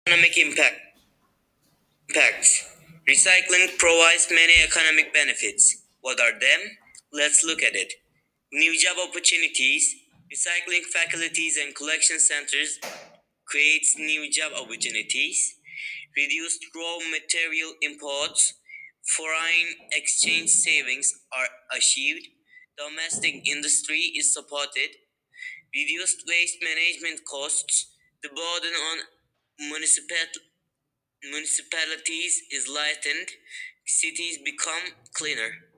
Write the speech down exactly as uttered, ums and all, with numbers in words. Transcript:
Economic impact. Impacts. Recycling provides many economic benefits. What are them? Let's look at it. New job opportunities. Recycling facilities and collection centers creates new job opportunities. Reduced raw material imports. Foreign exchange savings are achieved. Domestic industry is supported. Reduced waste management costs. The burden on municipal municipalities is lightened, cities become cleaner.